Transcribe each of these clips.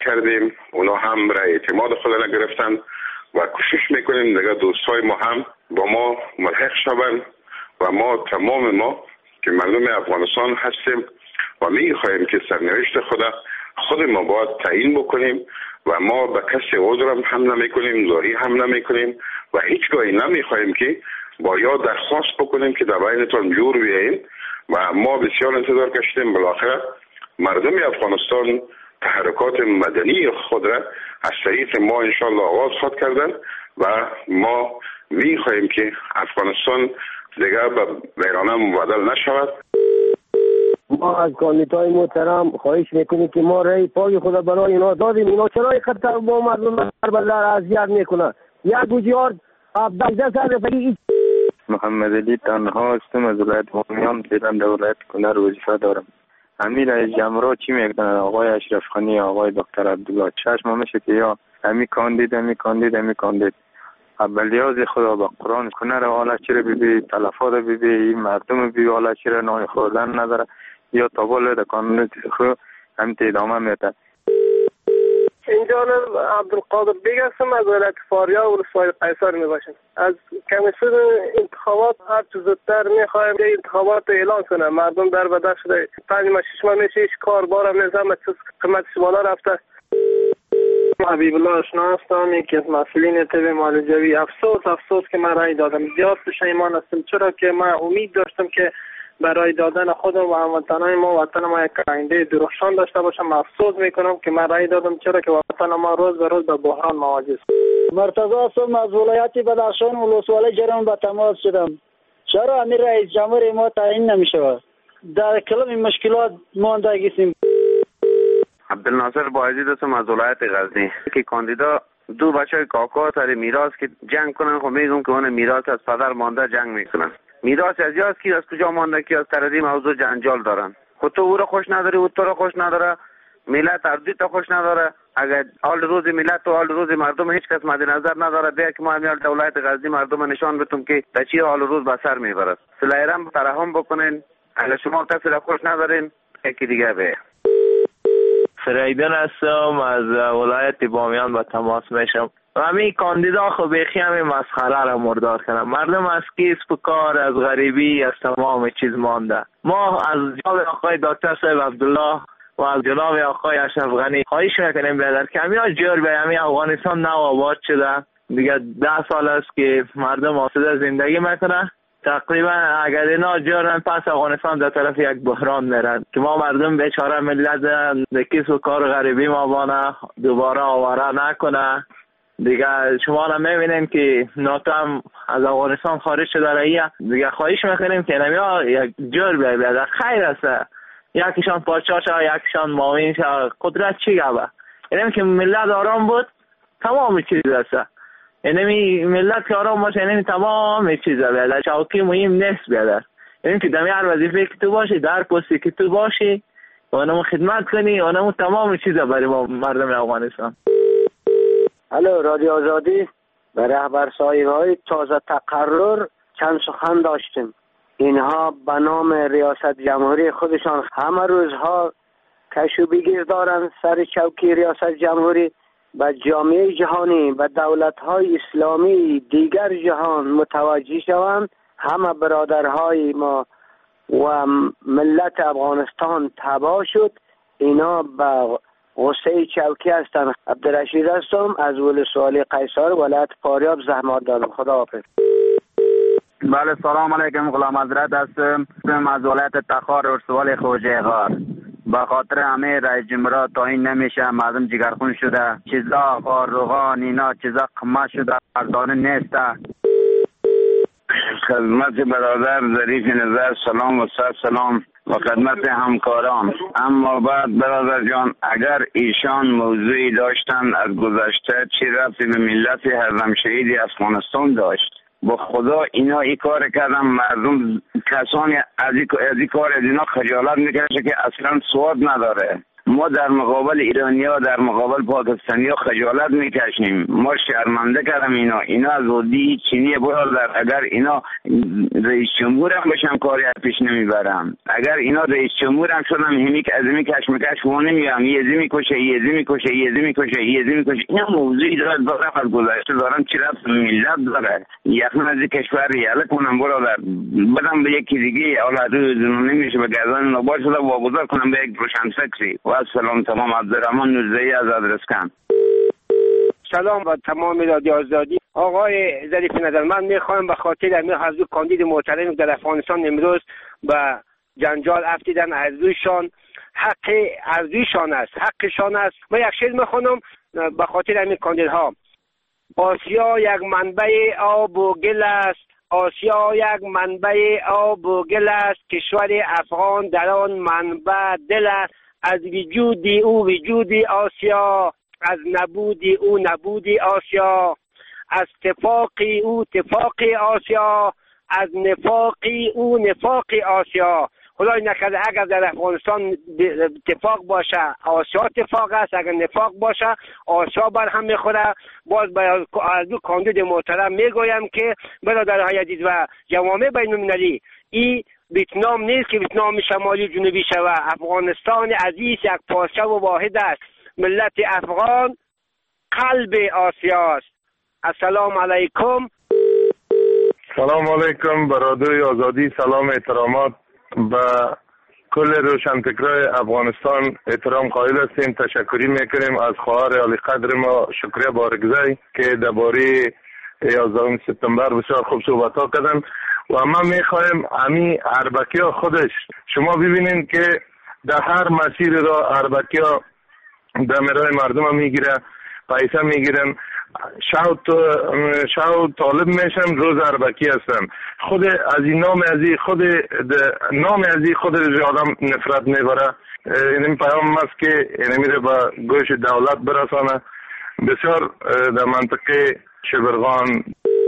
کردیم، اونا هم رای اعتماد خود نگرفتن و کوشش میکنیم دیگه دوستای ما هم با ما ملحق شوند و ما تمام ما که مردم افغانستان هستیم و میخواهیم که سرنوشت خود ما باید تعیین بکنیم و ما به کسی عذر هم نمیکنیم، زاری هم نمیکنیم و هیچگاهی نمیخواهیم که با یا درخواست بکنیم که در بینتان جور بیاییم و ما بسیار انتظار کشیدیم. بالاخره مردم افغانستان تحرکات مدنی خود را از طریق ما انشالله آغاز خود کردن و ما میخواهیم که افغانستان دیگر به ویرانه مبادل نشود. ما از کاندیدای محترم خواهش میکنیم که ما رای پای خود برای اینا دادیم. اینا چرا اینقدر با مردم بر اذیت میکنه؟ یک بوجیار 17 سال فقط. محمد علی تنها هستم از ولایت بامیان، فعلا در ولایت کنر وظیفه دارم. امیر رئیس جمهور چی میکنه؟ آقای اشرف غنی، آقای دکتر عبدالله چشم میشه که یا امی کاندید اولیاز خدا با قرآن کنه را حالا چرا ببی تلفات ببی مردم ببی حالا چرا نای خوردن نداره یا تابال در قانون خود همت ادامه میده. اینجا عبدالقادر بیگ هستم از ولایت فاریاب و ولسوالی قیصر میباشم. از کمیسیون انتخابات هر چه زودتر میخوایم که انتخابات اعلان کنه. مردم در بدر شده 5 ماه 6 ماه میشه هیچ کار بارم نظام قیمتش بالا رفته. حبیب الله آشنا هستم، یکی از مسئولین تب مالجوی. افسوس که من رای دادم. زیاد پشیمان هستم چرا که من امید داشتم که برای دادن خودم و هموطنان ما وطن ما یک آینده درخشان داشته باشم. افسوس میکنم که من رای دادم چرا که وطن ما روز به روز به بحران مواجه است. مرتضی هستم از ولایت بدخشان و ولسوالی جرم به تماس شدم. چرا امیر رئیس جمهور ما تعیین نمیشه؟ در کلام مشکلات مانده هستیم. عبدالناصر باعزید هستم از ولایت غزنی که کاندیدا دو بچه کاکا سر میراث که جنگ کنن. خب میگم که اون میراث از پدر مانده جنگ میکنن. میراث از یاست کی از کجا مانده کی از تردید موضوع جنجال دارن. خود تو او را خوش نداری و تو را خوش نداره، ملت اردی تا خوش نداره. اگر حال روز ملت و حال روز مردم هیچ کس مد نظر نداره، بیا که ما همین دولت غزنی مردم نشان بدیم که تا چی حال روز به سر میبرد. سلیرم ترحم بکنین. اگر شما کسی را خوش ندارین یکی دیگه به فریدن هستم از ولایت بامیان با تماس میشم. همین کاندیدا خب بیخی همین مسخره را مردار کنم. مردم از کسب و کار، از غریبی، از تمام چیز مانده. ما از جناب آقای دکتر صاحب عبدالله و از جناب آقای اشرف غنی خواهش میکنیم بیادر که همین جور به همین افغانستان نو آباد شده. دیگه 10 سال است که مردم آسوده زندگی میکنه. تقریبا اگر اینا جورن پس افغانستان در طرف یک بحران میرن که ما مردم بیچاره ملت کسب و کار غریبی ما بانه دوباره آواره نکنه. دیگه شما را میبینیم که ناتو هم از افغانستان خارج شده رایه. دیگه خواهش میکنیم که نمیا یک جور بیاید. خیر است یکیشان پادشاه شد، یکیشان معاون شد، قدرت چی گبه؟ اینم که ملت آرام بود تمام چیز است. اینمی ملت که آرام باشه اینمی تمام چیز بیاید. چوکی مهم نیست بیاید. اینم که دمی هر وظیفه که تو باشی، در پستی که تو باشی و اونمو خدمت کنی، اونمو تمام چیز برای ما مردم افغانستان. الو رادیو آزادی، به رهبرسایی‌های تازه تقرر چند سخن داشتیم. اینها به نام ریاست جمهوری خودشان همه روزها کش و بگیر دارند سر چوکی ریاست جمهوری. به جامعه جهانی و دولت‌های اسلامی دیگر جهان متوجه شوند. همه برادرهای ما و ملت افغانستان تباه شد. اینا به غصه چوکی هستند. عبدالرشید هستم از ولسوالی قیصر ولایت فاریاب زحمت دارم. خدا حافظ. بله سلام علیکم، غلام حضرت هستم از ولایت تخار ولسوالی خوجه غار. به خاطر همه رئیس جمهور تعیین نمیشه، مردم جگرخون شده، چیزا روغان اینا چیزا قمه شده، ارزانه نیست. خدمت برادر ظریف نظر سلام و سلام و خدمت همکاران. اما بعد برادر جان اگر ایشان موضوعی داشتن از گذشته چی ربطی به ملت هرم شهید افغانستان داشت؟ با خدا اینا ای کار کردن، مردم کسانی از این کار از اینا خجالت میکشه که اصلا سواد نداره. ما در مقابل ایرانی‌ها، در مقابل پاکستانی‌ها خجالت میکشیم. ما شرمنده کردم اینا از ودی چینی برادر. اگر اینا رئیس جمهور هم بشن کاری پیش نمیبرم. اگر اینا رئیس جمهور هم شدم همی که از این کشمکش وانه میگم یزی میکشه اینا موضوعی دارم از گذشته دارم چی رفت ملت داره. یخن از کشور ریاله کنم برادر بدم به یکی دیگه اولادو نمیشه به گردن نباید شده واگذار کنم به یک روشن فکری. و سلام تمام. عبدالرحمن نوزهی از ادرسکن. سلام و تمام رادیو آزادی. آقای ظریف نظر، من میخوایم به خاطر امیر حضور کاندید محترم در افغانستان امروز به جنجال افتیدن از رویشان، حق ارزویشان است، حقشان است. من یک شعر میخوانم به خاطر امیر کاندیدها. آسیا یک منبع آب و گل است، آسیا یک منبع آب و گل است، کشور افغان در آن منبع دل است. از وجود او وجود آسیا، از نبود او نبود آسیا، از اتفاق او اتفاق آسیا، از نفاق او نفاق آسیا. خدای نکرده اگر در افغانستان اتفاق باشه آسیا اتفاق است، اگر نفاق باشه آسیا بر هم میخوره. باز از دو کاندید محترم میگویم که برادرهای عزیز و جوامع بین المللی، این ویتنام نیست که ویتنام شمالی جنوبی شوه. افغانستان عزیز یک پارچه و واحد است. ملت افغان قلب آسیا است. السلام علیکم. سلام علیکم برادر آزادی. سلام احترامات به کل روشنفکرای افغانستان احترام قائل هستیم. تشکری میکنیم از خواهر علی قدر ما شکریه بارگزی که درباره 11 سپتامبر بسیار خوب صحبت ها کردن. و ما میخوایم امی اربکی ها خودش شما ببینین که در هر مسیر را اربکی ها دمیرای مردم ها میگیره، پیسه میگیرن، شو طالب میشن، روز اربکی هستن. خود از این نام ازی خود آدم نفرت میبره. این پیام است که میره به گوش دولت برسانه. بسیار در منطقه شبرغان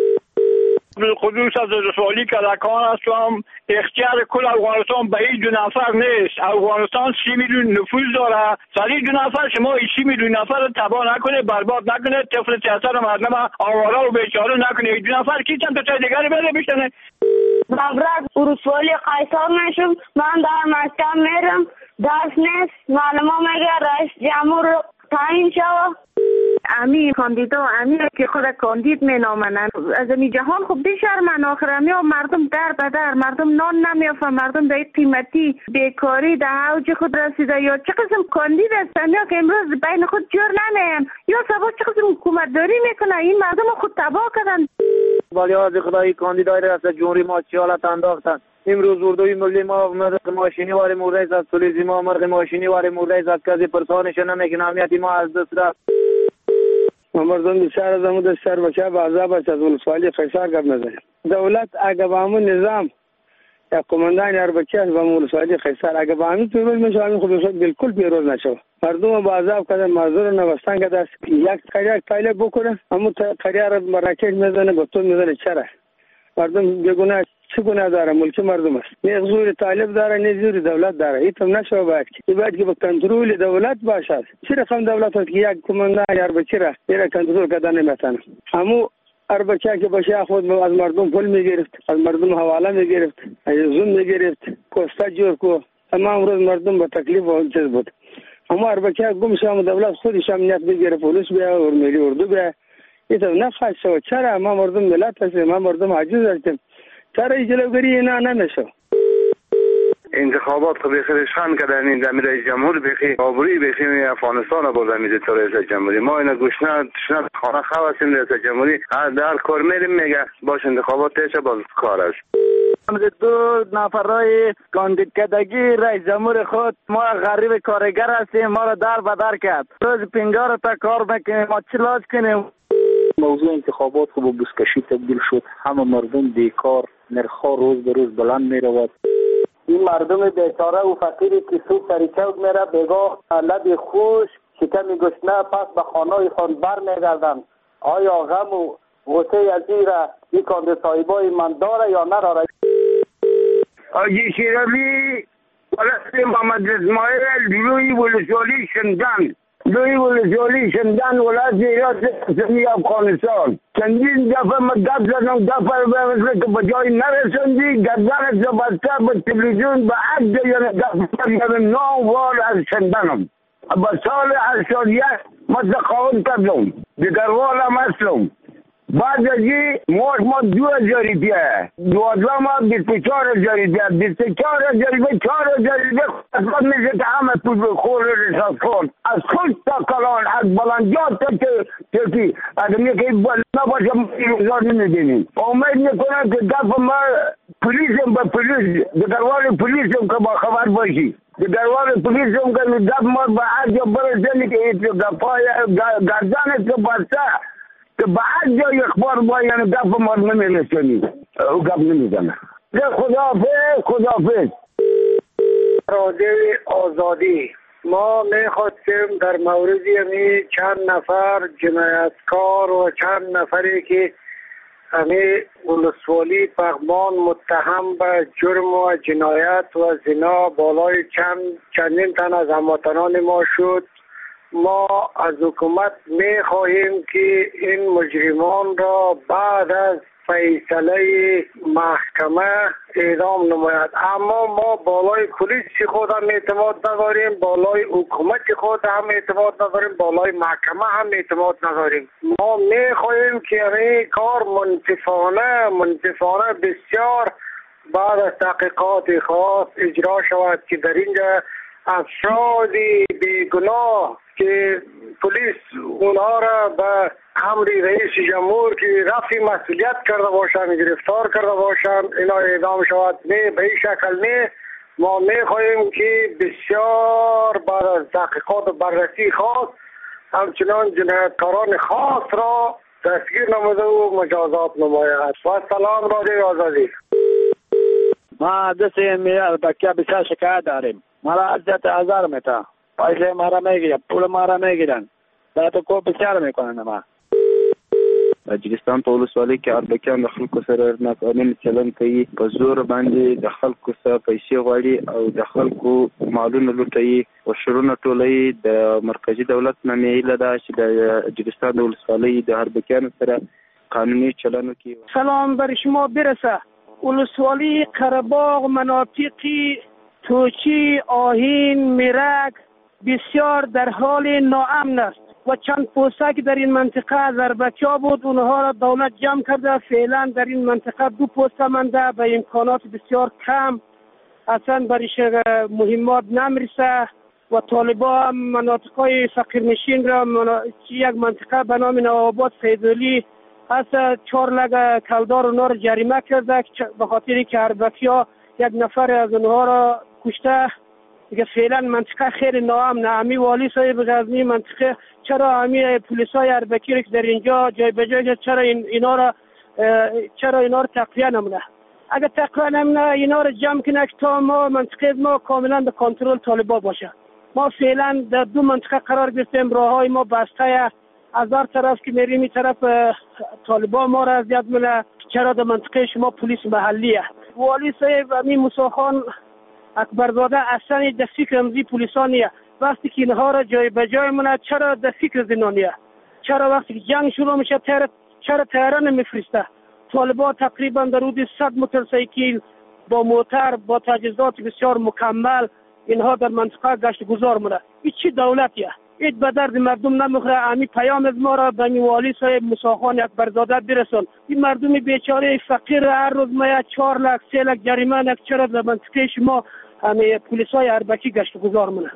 بالخصوص از رسوالی کلکان هستم. اختیار کل افغانستان به این 2 نفر نیست. افغانستان 30 میلیون نفوذ داره. سریع 2 نفر شما 30 میلیون نفر رو تباه نکنه، برباد نکنه، طفل سیاست مردم آواره و بیچاره نکنه. 2 نفر کیستن تو دیگری بده بشنه. مبرد رسوالی قیصر میشم. من در مسکن میرم، درس نیست. معلومه میگه رئیس جمهور تعیین شوه. امی کاندیدا امی که خود کاندید مینامنن از این جهان خب بیشرمن. آخر امی مردم در بدر، مردم نان نمیافن، مردم در قیمتی بیکاری در اوج خود رسیده. یا چه قسم کاندید هستن یا که امروز بین خود جور نمیم، یا سبا چه قسم حکومتداری میکنن. این مردم خود تباه کردن. ولی از خدای کاندیدای ریاست جمهوری ما چی حالت انداختن. امروز اردوی ملی ما مرغ ماشینی واری مورد از تولیزی ما مرغ ماشینی واری مورد از کسی پرسانش نمیکنه. امیتی ما از دست رفت. مردم بسیار از امود سر بچه به عذاب است. از ولسوالی قیصر گپ نزنیم. دولت اگه با همون نظام یا کماندان اربکی است با ولسوالی قیصر اگه با همین پیروز میشه، همین خود بالکل پیروز نشه. مردم با عذاب کردن، معذور نوستان کردن. یک قریه بکنه همون قریه را مراکش میزنه، بطور میزنه. چرا مردم بگونه چه گناه داره؟ ملک مردم است. نه زور طالب داره نه زور دولت داره. این نشه باید که باید که به کنترل دولت باشد. چه رقم دولت است که یک کماندان اربکی را میره کنترل کردن نمیتونه. همو اربکی که باشه خود از مردم پول میگرفت، از مردم حواله میگرفت، از زون میگرفت، کوستا جور کو. تمام روز مردم به تکلیف و چیز بود. همو اربکی گم شام دولت خودش امنیت میگیره، پلیس بیا و ملی اردو بیا. این نخواهد شد. چرا ما مردم ملت هستیم، ما مردم عاجز هستیم. چرا جلوگیری اینا نمیشه؟ انتخابات خب خیلیشان کردن. این دمی رئیس جمهور بخی آبروی بخی افغانستان بردن میده تو رئیس جمهوری. ما اینا گوشنا خانه خواه رئیس جمهوری در کار میریم میگه باش انتخابات تیشه باز کار است. 2 نفرای کاندید کردگی رئیس جمهور خود ما غریب کارگر هستیم، ما را در بدر کرد. روز 50 تا کار میکنیم، ما چلاج کنیم. موضوع انتخابات خب به بوسکشی تبدیل شد. همه مردم بیکار، نرخ‌ها روز به روز بلند می‌رود. این مردم بیچاره و فقیری که سوق سر چوک میره بگاه لب خوش شکم گشنه پس به خانه خان بر میگردن. آیا غم و غصه از این کاندید صاحبای من داره یا نداره؟ آجی شیرامی ولسته محمد اسماعیل روی ولسوالی شندن ولایت ایران اسلامی افغانستان. چندین دفعه من گپ زدم، دفعه مثل که به جایی نرسوندی، گردنت رو بسته به تلویزیون به عد گپ 9 بار از شندنم. به سال 81 من تقاعد کردم، دیگروالم هستم. بعد از این ما 2000 روپیه، 12 ماه 24000 روپیه، 24000 روپیه 4000 روپیه خود میشه که همه پول خور رساس کن. از خود تا کلان، از بلندیات تا ترکی ادمی که نباشه ما این روزا نمیدینیم. امید میکنم که دفع ما پولیسم به پولیس، دیگروال پولیسم که با خبر باشی. دیگروال پولیسم که دفع ما به هر جا برسنی که این دفعه گردنت که بسته که به هر جای اخبار با یعنی دفع ما نمیرسنی او گپ نمیزنه. خداحافظ. رادیو آزادی، ما میخواستیم در مورد یعنی چند نفر جنایتکار و چند نفری که همه ولسوالی پغمان متهم به جرم و جنایت و زنا بالای چندین تن از هموطنان ما شد. ما از حکومت میخواهیم که این مجرمان را بعد از فیصله محکمه اعدام نماید. اما ما بالای پلیس خود هم اعتماد نداریم، بالای حکومت خود هم اعتماد نداریم، بالای محکمه هم اعتماد نداریم. ما میخواهیم که این کار منصفانه بسیار بعد از تحقیقات خاص اجرا شود که در اینجا افراد بیگناه که پلیس اونها را به امر رئیس جمهور که رفع مسئولیت کرده باشند، گرفتار کرده باشند، اینا اعدام شود. نه به این شکل نه. ما میخواهیم که بسیار بعد از تحقیقات و بررسی خاص همچنان جنایتکاران خاص را دستگیر نموده و مجازات نماید. و سلام رادیو آزادی. ما دسته بکیا بسیار شکایت داریم. مرا عزت هزار میته، پیسه مرا میگیرن، پول مرا میگیرن، باید کو بسیار میکنن. ما اجرستان په ولسوالۍ کې اربکیان د خلکو سره ناقانونه چلند کوي، په زور باندې د خلکو سره پیسې غواړي او د خلکو مالونه لوټوي او شرونه ټولوي. د مرکزی دولت نه میله ده چې د اجرستان د ولسوالۍ د اربکیان سره قانونی چلند وکړي. سلام بر شما برسه. ولسوالی قره‌باغ، مناطقی توچی، آهین، میرک بسیار در حال ناامن است و چند پوسته که در این منطقه از اربکیا بود اونها را دولت جمع کرده. فعلا در این منطقه 2 پوسته مانده به امکانات بسیار کم، اصلا برایش مهمات نمیرسه و طالبا هم مناطقهای فقیرنشین را یک منطقه به نام نوآباد فیضالی هست 4 لگ کلدار اونها را جریمه کرده به خاطر که اربکیا یک نفر از اونها را کشته. دیگه فعلا منطقه خیلی ناامنه. امی والی صاحب غزنی منطقه چرا امی پلیسای اربکی رو که در اینجا جای به جای چرا اینا را تقویه نمونه؟ اگر تقویه نمونه اینا را جمع کنه که تا ما منطقه ما کاملا به کنترل طالبا باشه. ما فعلا در 2 منطقه قرار گرفتیم، راههای ما بسته، از هر طرف که میریم این طرف طالبا ما را اذیت میکنه. چرا در منطقه شما پلیس محلیه؟ والی صاحب امی موسی خان اکبرزاده اصلا در فکر امزی پولیسانیه. وقتی که اینها را جای به جای مونه چرا در فکر زنانیه؟ چرا وقتی که جنگ شروع میشه چرا طیاره نمیفرسته؟ طالبا تقریبا در حدود 100 موتورسیکل با موتر با تجهیزات بسیار مکمل اینها در منطقه گشت گذار مونه. این چی دولتیه؟ این به درد مردم نمیخوره. امی پیام از ما را به والی صاحب موسی خان اکبرزاده برسون. این مردم بیچاره فقیر هر روز ما 4 لک 3 لک جریمه نک چرا در منطقه شما همه پلیسای اربکی گشت گذار مونه؟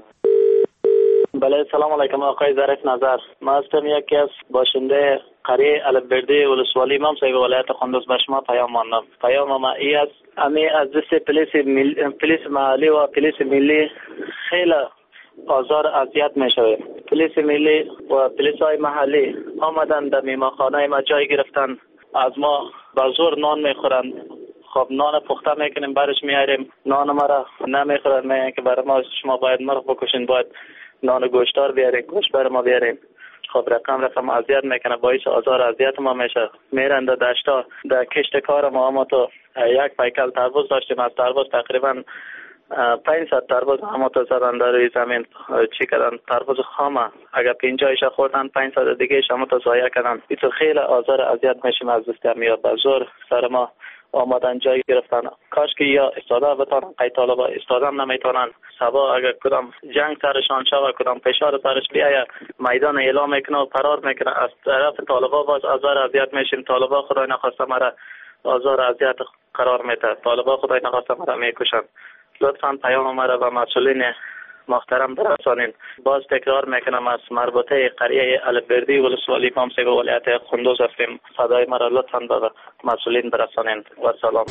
بله سلام علیکم آقای ظریف نظر. ما هستم یکی از باشنده قریه البرده ولسوالی امام صاحب ولایت قندوز. به شما پیام ماندم. پیام ما ای است امی از دست پلیس محلی و پلیس ملی خیلی آزار اذیت میشه. پلیس ملی و پلیس های محلی آمدن در میمانخانه ما جای گرفتن، از ما با زور نان میخورن. خب نان پخته میکنیم برش میاریم، نان ما را نمیخورن، میگن که برای ما شما باید مرغ بکشین، باید نان گوشتار بیارین، گوشت برای ما بیارین. خب رقم اذیت میکنه، باعث آزار اذیت ما میشه. میرن در دشتا در کشت کار ما تو یک پیکل تربوز داشتیم، از تربوز تقریبا 500 تربوز همه تا زدن در روی زمین. چی کردن؟ تربوز خامه اگر 50 خوردن 500 دیگه همه تا ضایع کردن. اینطور خیلی آزار اذیت میشیم از دست میاد. به زور سر ما آمدن جای گرفتن. کاش که یا استاده بتانن، قید طالبا استادم نمیتونن. سبا اگر کدام جنگ سرشان شوه، کدام فشار سرش بیاید، میدان اعلام میکنه و فرار میکنه از طرف طالبا، باز آزار اذیت میشیم. طالبا خدای نخواسته مرا آزار اذیت قرار میده. طالبا خدای نخواسته مرا میکشن. لطفاً پیام مرا و مسئولین محترم برسانین. باز تکرار میکنم از مربوطه قریه البردی ولسوالی امام صاحب ولایت قندوز هستیم. صدای مرا لطفاً به مسئولین برسانین و سلام.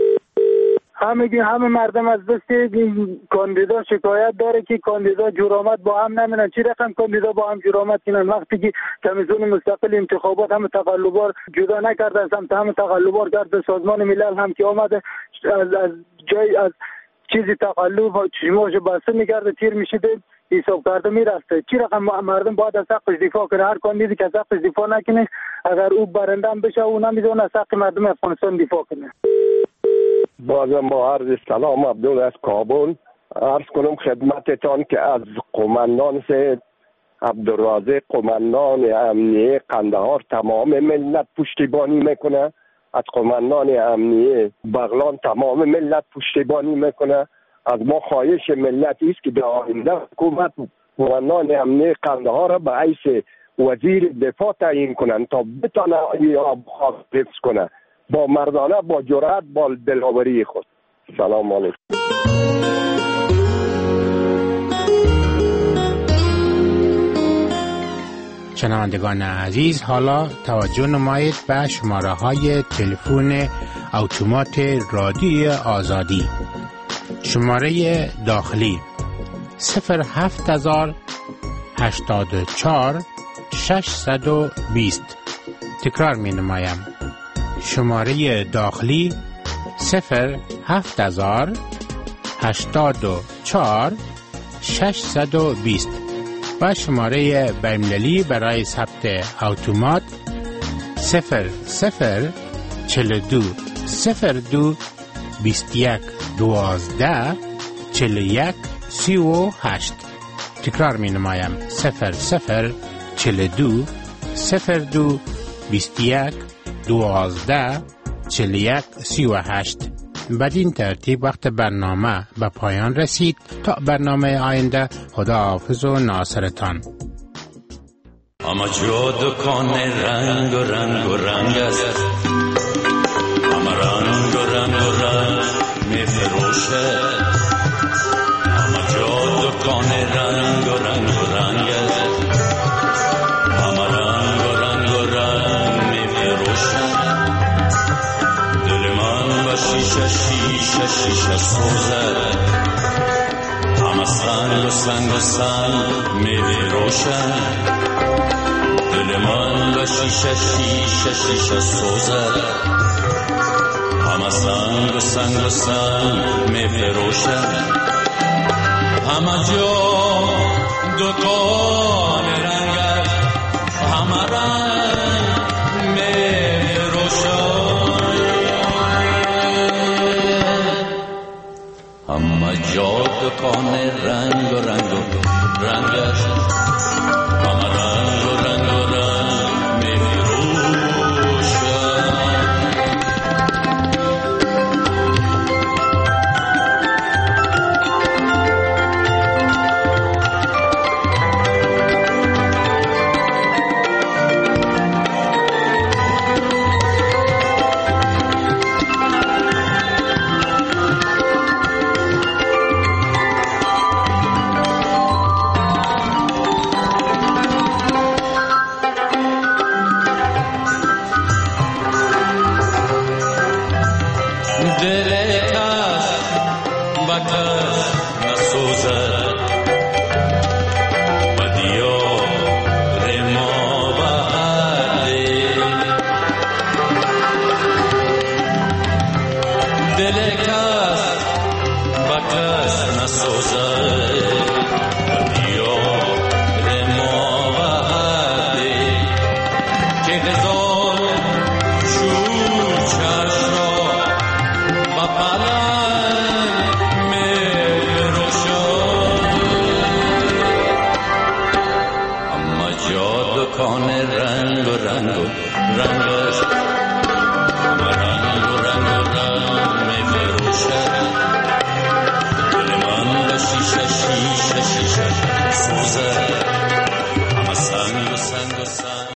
همه مردم از دست کاندیدا شکایت داره که کاندیدا جرأت با هم نمینن. چی رقم کاندیدا با هم جرأت کنن وقتی که کمیسیون مستقل انتخابات هم تقلبار جدا نکردن، هم تقلبار کرده. سازمان ملل هم که آمده از جای از چیزی تقلب و چشماش بسته میگرده، تیر میشیده، حساب کرده میرسته. چی رقم مردم باید از حقش دفاع کنه؟ هر کاندیدی که از حقش دفاع نکنه اگر او برنده هم بشه او نمیدونه از حق مردم افغانستان دفاع کنه. بازم با عرض سلام عبدال از کابل عرض کنم خدمتتان که از قماندان سید عبدالرازق قماندان امنیه قندهار تمام ملت پشتیبانی میکنه. از قماندان امنیه بغلان تمام ملت پشتیبانی میکنه. از ما خواهش ملتی است که در آینده حکومت قماندان امنیه قندهار را به حیث وزیر دفاع تعیین کنن تا بتانه آب حفظ کنه با مردانه، با جرأت، با دلاوری خود. سلام علیکم. شنوندگان عزیز، حالا توجه نمایید به شماره های تلفن اتومات رادیوی آزادی. شماره داخلی 07000 84 620. تکرار می نمایم. شماره داخلی 07000 84 620 و شماره بین‌المللی برای ثبت اتومات 0042 02 21 12 41 38. تکرار می نمایم 0042 02 21 12 41 38. بدین ترتیب وقت برنامه به پایان رسید. تا برنامه آینده، خداحافظ و ناصرتان. اما جو دکان رنگ و رنگ و رنگ است، اما رنگ و رنگ و رنگ می فروشه. اما جو دکان رنگ و رنگ و رنگ است، اما رنگ و رنگ و رنگ می فروشه. دل من با شیشه شیشه شیشه سوزه، اما سنگ و سنگ و سنگ می فروشه. دل من با شیشه شیشه شیشه سوزه، همه سنگ و سنگ و سنگ می فروشه. همه جا دکان رنگ است، همه رنگ می فروشه. همه جا دکان رنگ و رنگ و رنگ است، همه رنگ و رنگ و رنگ می فروشه. دکان رنگ و رنگ و رنگ است، همه رنگ و رنگ و رنگ می فروشد. دل من به شیشه شیشه شیشه سوزد، همه سنگ و سنگ و سنگ